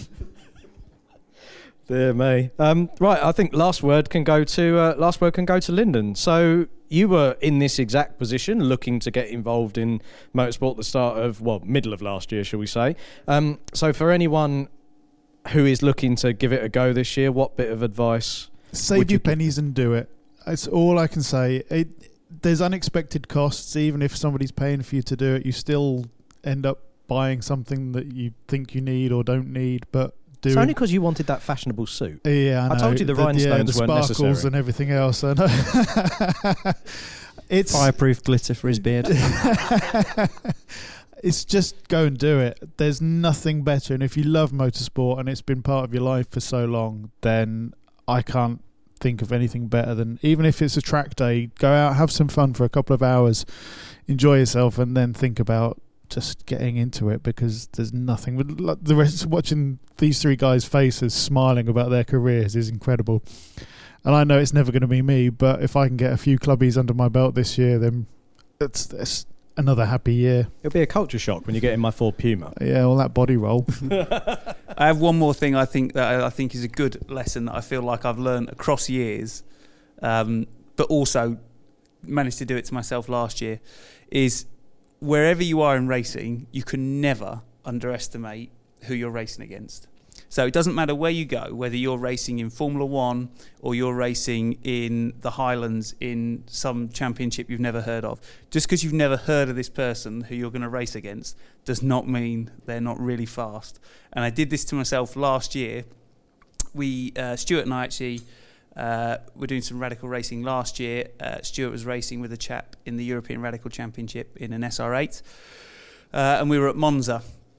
Speaker 2: Dear me. Um, right, I think last word can go to uh, last word can go to Lyndon. So you were in this exact position, looking to get involved in motorsport at the start of, well, middle of last year, shall we say? Um, so for anyone who is looking to give it a go this year, what bit of advice?
Speaker 3: Save your pennies and do it. That's all I can say. It, there's unexpected costs. Even if somebody's paying for you to do it, you still end up buying something that you think you need or don't need, but do
Speaker 2: it's
Speaker 3: it.
Speaker 2: only because you wanted that fashionable suit.
Speaker 3: Yeah, I,
Speaker 2: I told you the, the rhinestones
Speaker 3: yeah, the
Speaker 2: weren't
Speaker 3: sparkles
Speaker 2: necessary.
Speaker 3: and everything else. I know. It's
Speaker 4: fireproof glitter for his beard.
Speaker 3: It's just go and do it. There's nothing better. And if you love motorsport and it's been part of your life for so long, then I can't think of anything better than, even if it's a track day, go out, have some fun for a couple of hours, enjoy yourself, and then think about just getting into it, because there's nothing. The rest, watching these three guys' faces smiling about their careers is incredible. And I know it's never going to be me, but if I can get a few clubbies under my belt this year, then it's, it's another happy year.
Speaker 2: It'll be a culture shock when you get in my Ford Puma.
Speaker 3: Yeah, all that body roll.
Speaker 6: I have one more thing I think that I think is a good lesson that I feel like I've learned across years, um, but also managed to do it to myself last year, is wherever you are in racing, you can never underestimate who you're racing against. So it doesn't matter where you go, whether you're racing in Formula One or you're racing in the Highlands in some championship you've never heard of. Just because you've never heard of this person who you're going to race against does not mean they're not really fast. And I did this to myself last year. We, uh, Stuart and I actually uh, were doing some radical racing last year. Uh, Stuart was racing with a chap in the European Radical Championship in an S R eight. Uh, and we were at Monza.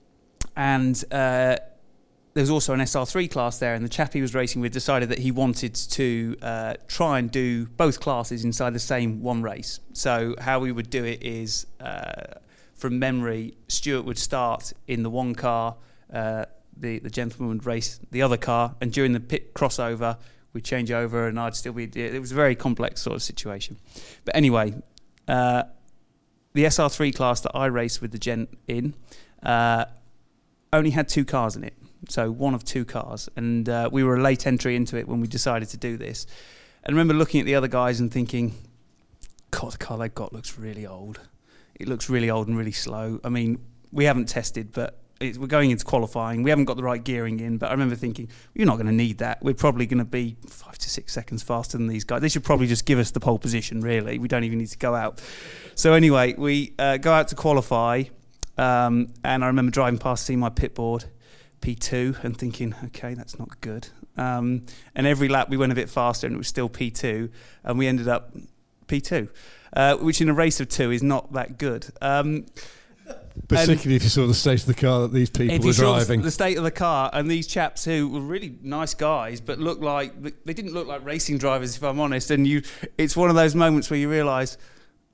Speaker 6: And Uh, there's also an S R three class there, and the chap he was racing with decided that he wanted to uh, try and do both classes inside the same one race. So how we would do it is, uh, from memory, Stuart would start in the one car, uh, the, the gentleman would race the other car, and during the pit crossover, we'd change over and I'd still be... It was a very complex sort of situation. But anyway, uh, the S R three class that I raced with the gent in uh, only had two cars in it. So one of two cars, and uh, we were a late entry into it when we decided to do this. And I remember looking at the other guys and thinking, God, the car they've got looks really old. It looks really old and really slow. I mean, we haven't tested, but it, we're going into qualifying. We haven't got the right gearing in, but I remember thinking, you're not going to need that. We're probably going to be five to six seconds faster than these guys. They should probably just give us the pole position, really. We don't even need to go out. So anyway, we uh, go out to qualify, um, and I remember driving past, seeing my pit board, P two, and thinking, okay, that's not good. Um, and every lap we went a bit faster and it was still P two, and we ended up P two, uh, which in a race of two is not that good. Um,
Speaker 5: Particularly if you saw the state of the car that these people
Speaker 6: if
Speaker 5: were
Speaker 6: you saw
Speaker 5: driving.
Speaker 6: the state of the car, and these chaps who were really nice guys, but looked like they didn't look like racing drivers, if I'm honest. And you, it's one of those moments where you realise,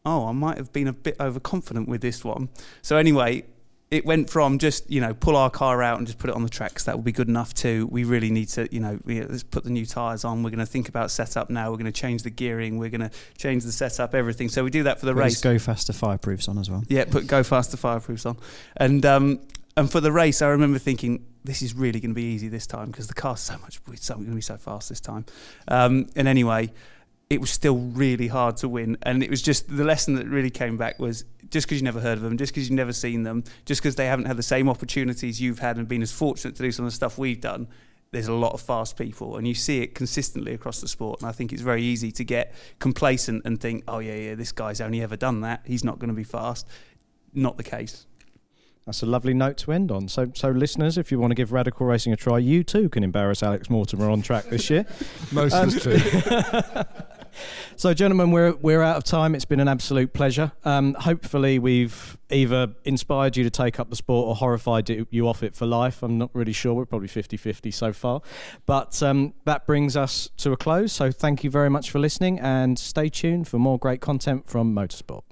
Speaker 6: oh, I might have been a bit overconfident with this one. So anyway, it went from just, you know, pull our car out and just put it on the track, because that will be good enough too. We really need to, you know, we, let's put the new tyres on. We're going to think about setup now. We're going to change the gearing. We're going to change the setup, everything. So we do that for the
Speaker 4: Put
Speaker 6: race.
Speaker 4: his Go Faster fireproofs on as well.
Speaker 6: Yeah, put Go Faster fireproofs on. And um, and for the race, I remember thinking, this is really going to be easy this time, because the car's so much, it's going to be so fast this time. Um, and anyway, it was still really hard to win. And it was just, the lesson that really came back was, just because you've never heard of them, just because you've never seen them, just because they haven't had the same opportunities you've had and been as fortunate to do some of the stuff we've done, there's a lot of fast people, and you see it consistently across the sport. And I think it's very easy to get complacent and think, oh yeah, yeah, this guy's only ever done that, he's not going to be fast. Not the case.
Speaker 2: That's a lovely note to end on. So, so listeners, if you want to give Radical Racing a try, you too can embarrass Alex Mortimer on track this year.
Speaker 5: Most
Speaker 2: um,
Speaker 5: of us do.
Speaker 2: So, gentlemen, we're we're out of time. It's been an absolute pleasure. Um, hopefully, we've either inspired you to take up the sport or horrified you off it for life. I'm not really sure. We're probably fifty-fifty so far. But um, that brings us to a close. So thank you very much for listening, and stay tuned for more great content from Motorsport.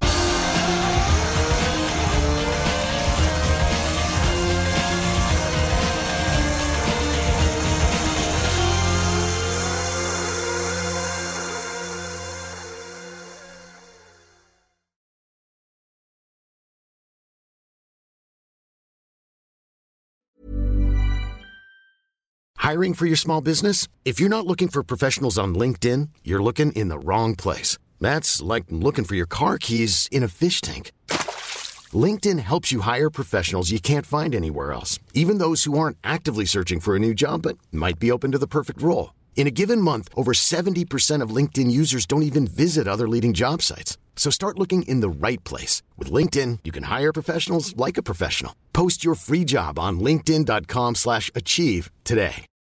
Speaker 9: Hiring for your small business? If you're not looking for professionals on LinkedIn, you're looking in the wrong place. That's like looking for your car keys in a fish tank. LinkedIn helps you hire professionals you can't find anywhere else, even those who aren't actively searching for a new job but might be open to the perfect role. In a given month, over seventy percent of LinkedIn users don't even visit other leading job sites. So start looking in the right place. With LinkedIn, you can hire professionals like a professional. Post your free job on linkedin dot com slash achieve today.